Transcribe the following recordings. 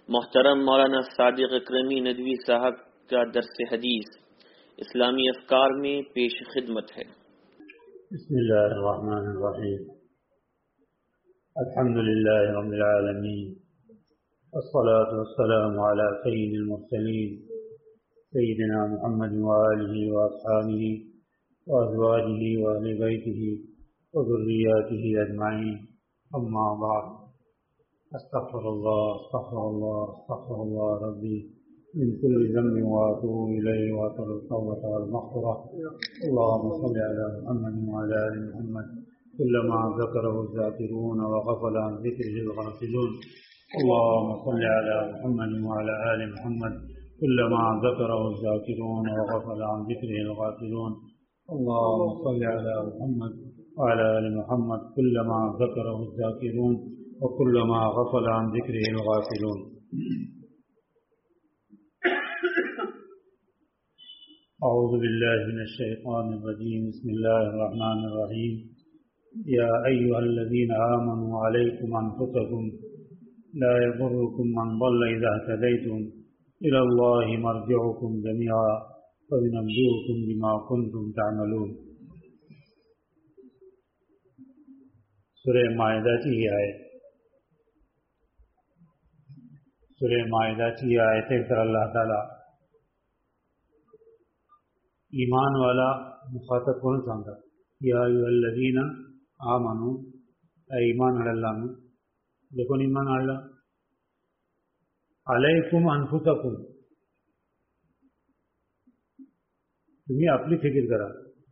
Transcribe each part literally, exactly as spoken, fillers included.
محترم مولانا صادق اکرمی ندوی صاحب کا درس حدیث اسلامی افکار میں پیش خدمت ہے۔ بسم اللہ الرحمن الرحیم، الحمد للہ رب العالمین، والصلاة والسلام علی سید المرسلین سیدنا محمد وآلہ واصحابہ وازواجہ واہل بیتہ وذریاتہ اجمعین، اما بعد، استغفر اللہ استغفر اللہ استغفر اللہ ربی من كل ذنب واتوب الیہ واتوب التوبۃ والمغفرۃ۔ اللهم صل علی محمد وعلى آل محمد كلما ذكره الذاكرون وغفل عن ذكره الغافلون۔ اللهم صل علی محمد وعلى آل محمد كلما ذكره الذاكرون وغفل عن ذكره الغافلون۔ اللهم صل علی محمد وعلى آل محمد كلما ذكره الذاكرون وكلما غفل عن ذكره الغافلون۔ اعوذ باللہ من الشیطان الرجیم، بسم اللہ الرحمن الرحیم۔ یا ایہا الذین آمنوا علیکم انفسکم لا یضرکم من ضل اذا اہتدیتم الی اللہ مرجعکم جميعا فینبئکم بما کنتم تعملون۔ سورہ مائدہ کی آیت سورہ مائدہ کی آیت پر اللہ تعالیٰ ایمان والا مخاطب کون سمجھا؟ یا ایھا الذین آمنوا، اے ایمان اللہ میں، دیکھو ایمان اللہ، علیکم انفسکم، تمہیں اپنی فکر کرا،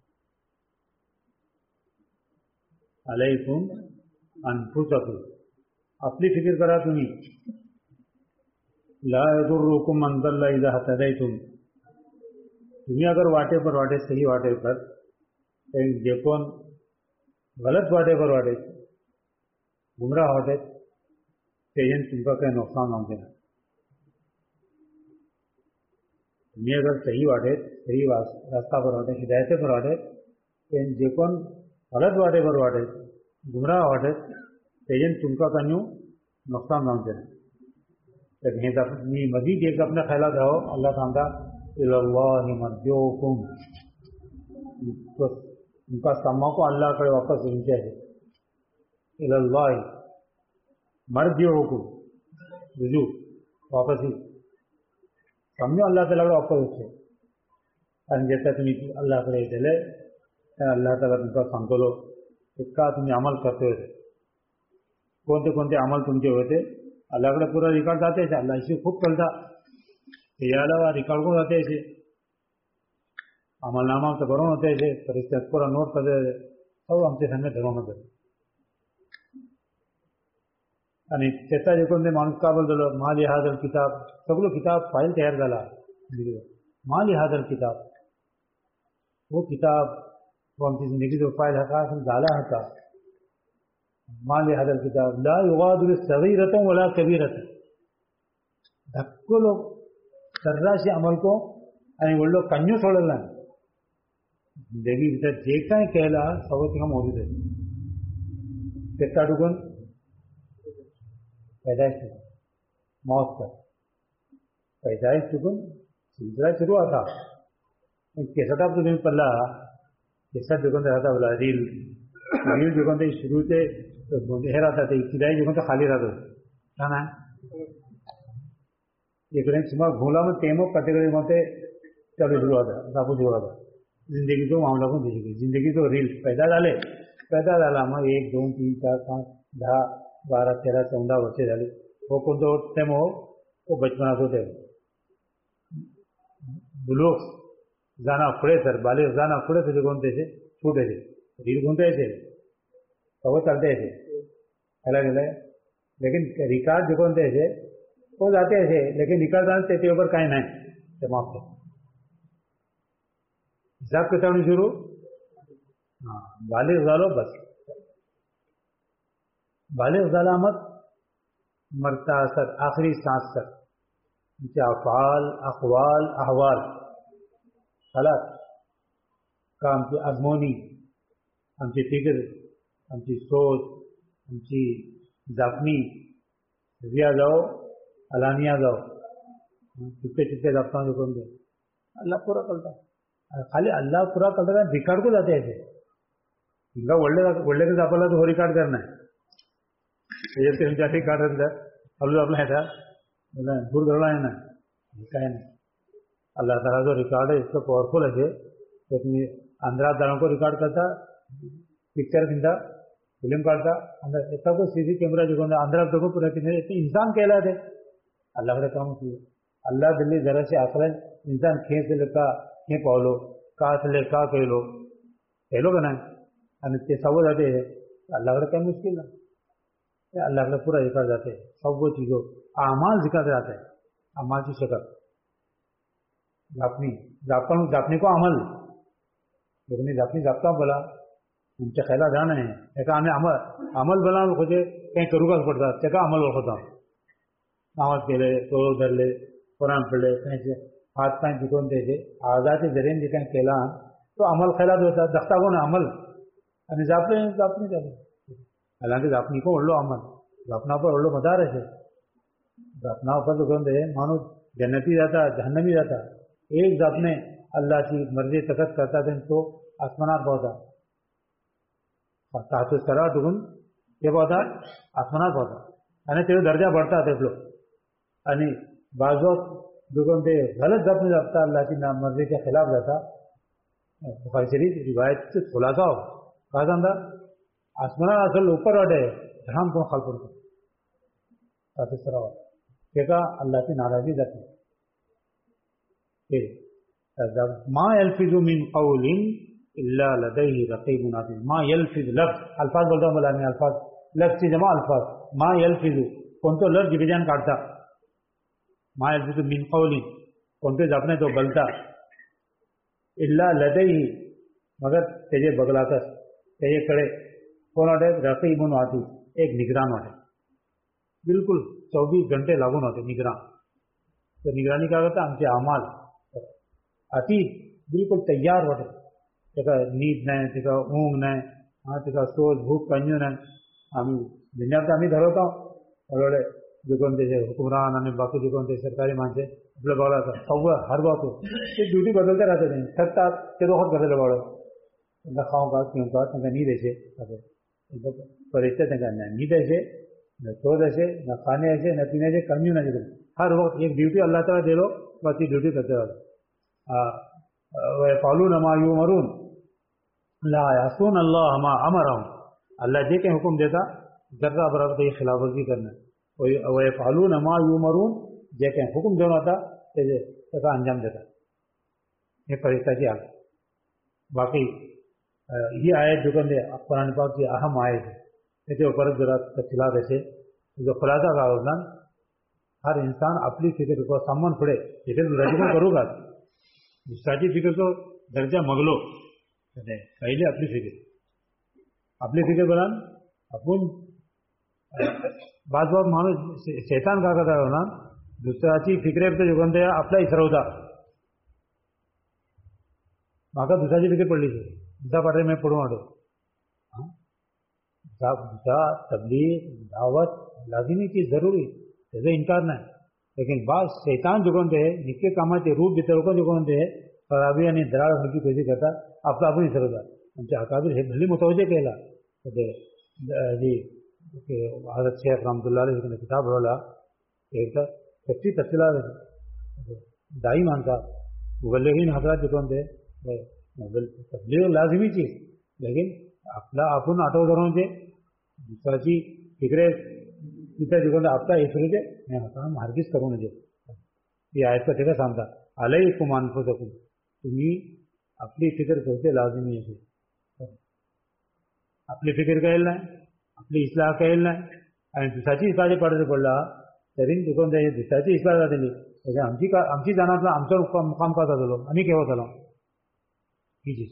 علیکم انفسکم، اپنی فکر کرا تمہیں، لا یضرکم من ضل اذا اہتدیتم، تمہیں اگر واٹے پر واٹے صحیح واٹے پر دیکھون غلط واٹے پر واٹے گمراہ واٹے تیجن تم کا کہیں نقصان نہ دینا، تمہیں اگر صحیح واٹے صحیح راستہ پر واٹے ہدایت پر واٹے دیکھون غلط واٹے پر واٹے گمراہ واٹے تیجن تم کا کہیں نقصان نہ دینا۔ لیکن مزید ایک اپنے خیالات رہو، اللہ تعالیٰ اللہ مرجعکم، ان کا سما کو اللہ کرے واپس پہنچے ہے، اللہ مرجعکم، رجوع واپس ہی سمجھو اللہ تعالیٰ کو واپس ہوتے ہیں جیسا تمہیں اللہ کرے چلے اللہ تعالیٰ تم کا سنتولو اس کا تمہیں عمل کرتے ہوئے کون سے کون سے عمل تم کے ہوئے تھے، اللہ کڑے پورا ریکارڈ آتے تھے، اللہ اسی خوب چلتا یہ علاوہ ریکارڈ کو آتے تھے، عمل نامہ سے برون ہوتے تھے، فرشتے پورا نوٹ کرتے تھے، سب ہم سے سنگے دھروں میں یعنی چیتا جو کون سے مانس قابل دلو مالی حاضر کتاب سب لوگ کتاب فائل تیار ڈالا مالی حاضر کتاب، وہ کتاب وہ ہم کی زندگی جو فائل حقا ہم ڈالا ہے مالی حاضر کتاب لا یغادر صغیرۃ ولا کبیرۃ، دھکو لوگ سرراسی عمل کو یعنی وہ لوگ کنیوں چھوڑ لیں زندگی بھیتر دیکھتا ہے کہلا سب کا موجود ہے، کتنا ٹکن پیدائش ٹکن موت کا پیدائش ٹکن سلسلہ شروع تھا کیسا تھا تو تمہیں پلہ کیسا ٹکن رہتا بولا ریل ریل ٹکن تھے شروع سے رہتا تھا ابتدائی ٹکن تو خالی رہتا کیا نا ایک سما گھولا میں تیمو کٹیگری میں چلو شروع تھا سب شروع تھا زندگی کو معاملہ کو دیکھے زندگی تو ریل پیدا ڈالے پیدا ڈالا میں ایک دو تین چار پانچ دہ بارہ تیرہ چودہ بچے ڈالے وہ کون تو ٹائم ہو وہ بچپنا تو تھے بلوک جانا پڑے سر بالغ جانا پڑے تھے جو گھومتے تھے چھوٹے تھے ریل گھومتے تھے تو وہ چلتے تھے الگ الگ لیکن ریکارڈ جو گھومتے تھے وہ جاتے تھے لیکن ریکارڈ جانتے تھے اوپر کہیں نہیں جماعت سے حساب کتاب نہیں شروع ہاں بالغ ڈالو بس بالغ ڈالا مت مرتا سر آخری سانس تک ان کے افعال اقوال احوال حالات کام کی ازمونی आमची फिक्र आमची सोच आमची जापणी रिया जाओ علانیہ جاؤ چپے چپے رابطہ جو کون دے اللہ پورا کرتا خالی اللہ پورا کرتا ریکارڈ کو جاتے ایسے ఇంకా ಒಳ್ಳೆ ಒಳ್ಳೆಗೆ ಜಾಪಲ್ಲ ಅದು ರಿಕಾರ್ಡ್ करना है ये तीन चार रिकार्ड अंदर अल्लाह अपना है बोला दूर करना है ना क्या है अल्लाह ताला जो रिकॉर्ड है इसका पावरफुल है तो तुम्हें अंदर दालों को रिकॉर्ड करता पिक्चर किंदा फिल्म काटता अंदर इतना को सीसी कैमरा जो अंदर देखो पूरा कितने इंसान कहलाते अल्लाह का काम किया अल्लाह दिल्ली जरा से आकर इंसान खेत से लेका खे पालो का से लेका कह लो कह लो ना અને તે સૌ જાતે अल्लाह का क्या मुश्किल है अल्लाह का पूरा जिक्र जाते हैं सब वो चीज़ों अमाल जिक्र जाते हैं अमाल की शक्ल जापनी जापन जापने को अमल लेकिन जापनी जापता बोला उनके ख्याल जाना है एक हमें अमल अमल बोला मुझे कहीं करूँगा पड़ता है का अमल होता नमाज के ले तो धर ले कुरान पढ़ ले कहीं से हाथ पाँव झुकोन दे दे आज़ाद जरिए जिक्र केला तो अमल ख्याल होता दख्ता को ना अमल અને જાપને જાપની જાપને હાલાंकि જાપની को ઓળો અમલ જાપના પર ઓળો મદાર છે જાપના ઉપર તો ગંદે માનો जन्नती जाता जहन्नमी जाता एक जापने अल्लाह की मर्जी तकत करता था तो आसमानात पहुंचा ताहतुस करा दुगुन ये पहुंचा आसमानात पहुंचा અને તેનો દરજા बढ़ता था लोग અને बाज़ दुगुन दे गलत जापने जापता अल्लाह की मर्जी के खिलाफ जाता बुखारी शरीफ रिवायत से खुलासा हो कहा था आसमान असल ऊपर वाटे जहां को खाल पड़ता ताहतुस करा क्या अल्लाह की नाराजगी जाती मा यल्फिज़ु मिन क़ौलिन इल्ला लदैहि रक़ीबुन अतीद मा यल्फिज़ लफ्ज़ अल्फाज बोलता हूँ बोला मैं अल्फाज लफ्ज़ की जमा अल्फाज मा यल्फिज़ु कौन तो लफ्ज़ जिबिजान काटता मा यल्फिज़ु मिन क़ौलिन कौन तो जापने तो बलता इल्ला लदैहि मगर तेजे बगलाकर तेजे कड़े कौन वाटे रक़ीबुन अतीद एक निगरान वाटे बिल्कुल चौबीस घंटे लागून होते निगरान तो निगरानी क्या करता आमचे अमाल अतीत बिल्कुल तैयार वाटे तेका नींद नाही तेका ऊंग नाही हाँ तेका सोज भूक कन्यू नाही आम्ही दुनियात आम्ही धरवतो हळूहळू जे कोण त्याचे हुकुमरान आणि बाकी जे कोण ते सरकारी माणसे आपल्या बघला सव्वा हर बाबू ते ड्युटी बदलते राहते त्यांनी थकतात ते रोखत बदलले बाळं त्यांना खाऊ का पिऊन का त्यांना नींद येते परीक्षा त्यांना नींद येते न सोच ऐसे न खाने ऐसे न पीने ऐसे कमी नहीं देते हर वक्त एक ड्यूटी अल्लाह ताला दे लो बस ये ड्यूटी करते रहो वयफ़अलून मा युमरून ला यासून अल्लाह मा अमरहुम अल्लाह जे के हुक्म देता जर्रा बराबर ये खिलाफ वर्जी करना वयफ़अलून मा युमरून जे के हुक्म देना था तेजे का अंजाम देता ये फरिश्ता की आग बाकी ये आयत जो कहते कुरान पाक की अहम आयत है इसके ऊपर जरा तफसीलात ऐसे जो खुलासा का होगा हर इंसान अपनी फिक्र को सामान पड़े फिक्र रजिकल करूँगा दूसरी फिक्र को दर्जा मगलो पहले अपनी फिक्र अपनी फिक्र बनान अपन बात बात मानो शैतान का करता होना दुसऱ्याची फिक्रे जो कोणते आपला इसरवता म्हाका दुसऱ्याची फिक्र पडली दुसऱ्या पाटे मैं पडून वाटो दूसरा तबलीग दावत लाजिमी की जरूरी त्याचा इनकार नाही लेकिन बाज शैतान जो कोणते निके कामाचे रूप देते लोक जो कोणते खराबी आणि दराळ हलकी पैसे करतात आपलं आपण विसरवतात आमच्या हकाबीर हे भली मुतवजे केला ते जी हजरत शेख रहमतुल्लाह अलैहि ने किताब बोला एक सच्ची तफसीला दाई मानता मुबल्लिगीन हजरात जो कोणते तबलीग लाजिमी चीज लेकिन आपला आपण आठव धरून जे दुसऱ्याची फिक्रे तिथे जिकडे आपला इसरूचे नाही आता मार्गीच करू नये ही आयत का ठिकाण सांगता अलैकुम अनफुसकुम तुम्ही आपली फिक्र करते लाजिमी आहे आपली फिक्र कळेल नाही आपली इस्लाह कळेल नाही आणि दुसऱ्याची इस्लाह पडायचं पडला तरी तिकडून ते दुसऱ्याची इस्लाह झालेली म्हणजे आमची का आमची जाणातला आमचा मुकाम का झालो आम्ही केव्हा झालो ही चीज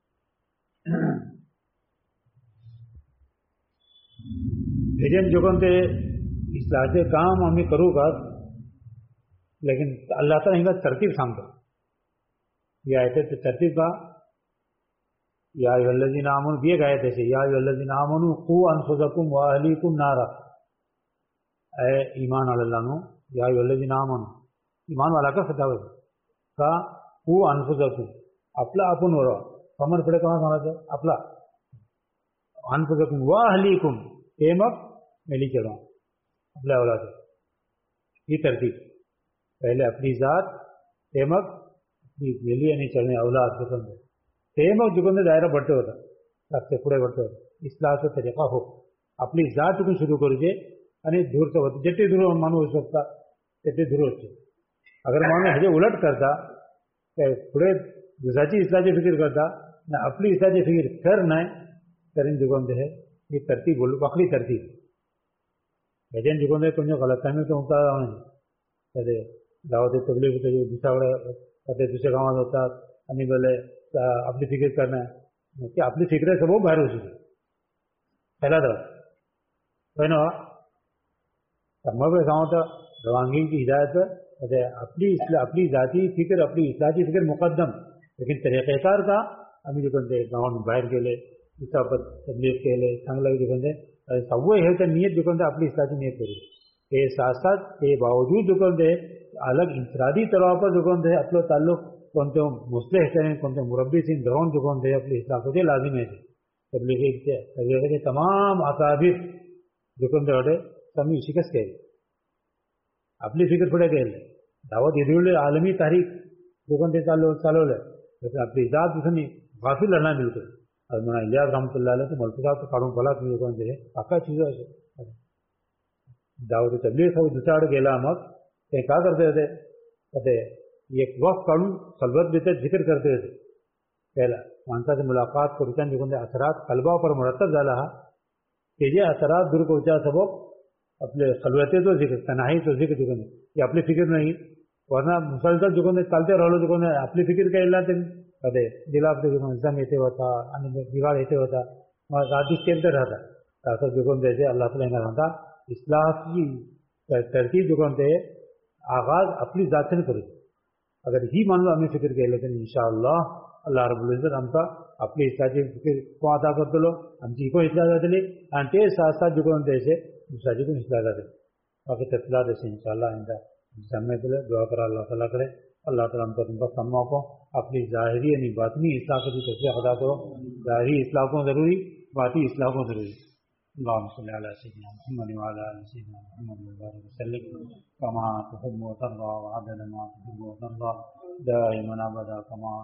एजेंट जो कोणते इस्लाहाचे काम आम्ही करू का लेकिन अल्लाह ताला हिंगा तरतीब सांगतो या आयते तरतीब का या अय्युहल्लज़ीना आमनू भी एक आयत है या अय्युहल्लज़ीना आमनू क़ू अनफुसकुम व अहलीकुम नारा ए ईमान वाले नो یا ایھا الذین آمنوا، ایمان والا کا خطاب ہے کا قوا انفسکم، आपला आपण वर कमर पुढे केव्हा म्हणायचं आपला अनफुसकुम व अहलीकुम ते मग मेली चलो आपल्या औलाद ही तरतीब पहले अपनी ज़ात ते मग अपनी मेली आणि चलने औलाद पसंद ते मग जुगंद दायरा बढ़ते होता रास्ते पुढे बढ़ते होता इस्लाहाचा तरीका हो आपली ज़ात तिथून सुरू करूचे आणि दूरचं होतं जेथे दूर माणूस होऊ शकता तेथे दूर होते अगर माणूस ह्याचे उलट करता पुढे दुसऱ्याची इस्लाची फिकीर करता ना आपली इस्लाची फिकीर कर नाही तरी जुगंद है ये तरतीब बोल वक्री तरतीब भजन जुगंद కొంచెం गलतफहमी तो होता आहे दावत तबलीग होते दुसऱ्याकडे ते दुसऱ्या गावात होतात आणि बोले आपली फिकीर करणं की आपली फिक्र सब बाहेर होऊ शकते पहिला तर पण मग गावात रवानगी की हिदायत अपनी अपनी ज़ाती फिक्र अपनी इस्लाची फिक्र मुकदम लेकिन तरीक़ेकार का आम्ही जुगंदे गावात बाहेर गेले इस्लापत तबलीग केले चांगलं जुगंदे सवय हे तर नियत जुगंदे आपली इस्लाची नियत करू ते साथ साथ ते बावजूद जुगंदे अलग इंफरादी तौर पर जुगंदे आपलं ताल्लुक कोणत्या मुस्लिम ह्याच्याने कोणत्या मुरब्बीसीन धरून जुगंदे आपली इस्लाचे लाजिम आहे तबलीगीचे तबलीगीचे तमाम अकाबिर जुगंदे होते कमी शिकस्त केले आपली फिक्र पुढे गेले दावत येदुळे आलमी तारीख जुगंदे चालव चालवलं तर आपली जात दुसरी गाफिल लढणार बिलकुल और म्हणा इलियास रहमतुल्लाह अलैह मलतका तो काढून बोला तुम्ही जुगंदे काका चीज दावत तबलीग हो दुसऱ्याकडे गेला मग ते का करते होते ते एक वक्त काढून खलबत देते जिक्र करते होते पहिला माणसाची मुलाकात करूच्या जुगंदे असरात कलबावर मुरतब झाला हा ते जे असरात दूर करूच्या सबब आपले खलवतेचो जिक्र तनाहीचो जिक्र जुगंदे की आपली फिकीर नाही वरना मुसलसल जुगंदे चालते राहिलो जुगंदे आपली फिकीर केला ते अरे दिला आपले जुगंदे जंग येते होता आणि बिघाड येते होता मग राधी केंद्र राहता असं जुगंदेचे अल्लाह ताला येणार होता इस्लाहाची तरतीब जुगंदे आगाज अपनी ज़ात से करू अगर ही मान लो आम्ही फिक्र केलं तर इंशाअल्लाह अल्लाह रब्बुल इज्जत आमका आपली इस्लाची फिक्र को अदा करतलो आमची को इस्लाह जातली आणि ते साथ साथ जुगंदेचे दुसऱ्याची पण इस्लाह जातली बाकी तफसीलात असे इंशाअल्लाह आइंदा सामने के दुआ करा अल्लाह ताला करे अल्लाह ताला हमको तुमको सम्मा को अपनी ज़ाहिरी यानी बातनी इस्लाह की तौफीक अदा करो ज़ाहिरी इस्लाह को ज़रूरी बाती इस्लाह को ज़रूरी اللهم صل على سيدنا محمد وعلى ال سيدنا محمد وبارك وسلم كما تحب وترضى وعدد ما تحب وترضى دائما ابدا كما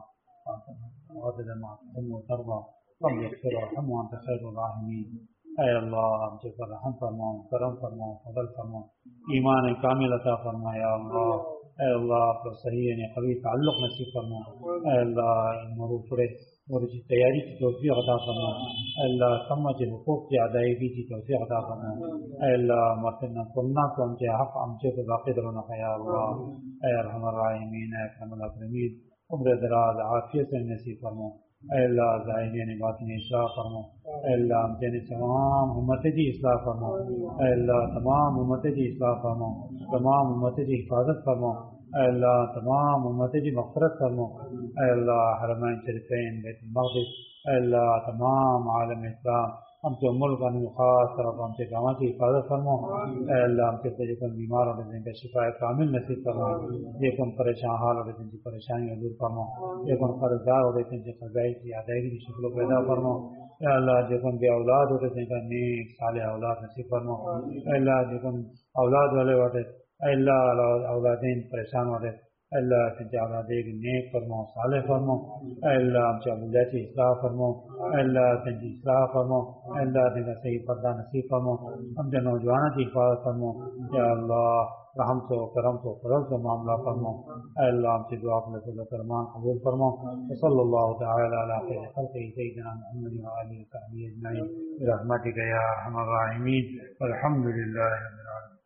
وعدد ما تحب وترضى رب اغفر وارحم وانت خير الراحمين اے اللہ ہم سے رحم فرما کرم فرما فضل فرما ایمان کامل عطا فرما یا اللہ اے اللہ پر صحیح یعنی قوی تعلق نصیب فرما اے اللہ مرو پڑے اور اس تیاری کی توفیق عطا فرما اے اللہ سمجھ حقوق کی ادائیگی کی توفیق عطا فرما اے اللہ مرتنا کرنا تو ہم سے حق ہم سے باقی رہنا یا اللہ اے ارحم الراحمین اے اکرم الاکرمین عمر دراز عافیت سے نصیب فرما اے اللہ ظاہرین باطنی اصلاح فرما اے اللہ ہم سے تمام امت کی اصلاح فرما اے اللہ تمام امت کی اصلاح فرما تمام امت کی حفاظت فرما اے اللہ تمام امت کی مغفرت فرما اے اللہ حرمین شریفین بیت المقدس اے اللہ تمام عالم اسلام ہم سے ملک ان خاص طرف ہم سے گاؤں کی حفاظت فرما اے اللہ ہم سے جو بیمار ہوتے ہیں کہ شفا کامل نصیب فرما یہ کون پریشان حال ہوتے ہیں پریشانی دور فرما یہ کون قرض دار ہوتے ہیں کہ قضائی کی ادائیگی کی شکل پیدا فرما اے اللہ جو کون بے اولاد ہوتے ہیں کہ نیک صالح اولاد نصیب فرما اے اللہ جو کون اولاد والے ہوتے اے اللہ اولادین پریشان ہوتے اے اللہ تجھے اولاد ایک نیک فرما صالح فرما اے اللہ ہم سے اولاد کی اصلاح فرما اے اللہ تجھے اصلاح فرما اے اللہ تجھے صحیح پردہ نصیب فرما ہم سے نوجوانوں کی حفاظت فرما یا اللہ رحم سے کرم سے فضل سے معاملہ فرما اے اللہ ہم سے دعا کو لے فرمان قبول فرما صلی اللہ تعالی علی خیر خلق سیدنا محمد و آلہ و صحبہ اجمعین برحمتک یا ارحم الراحمین والحمد للہ رب العالمین.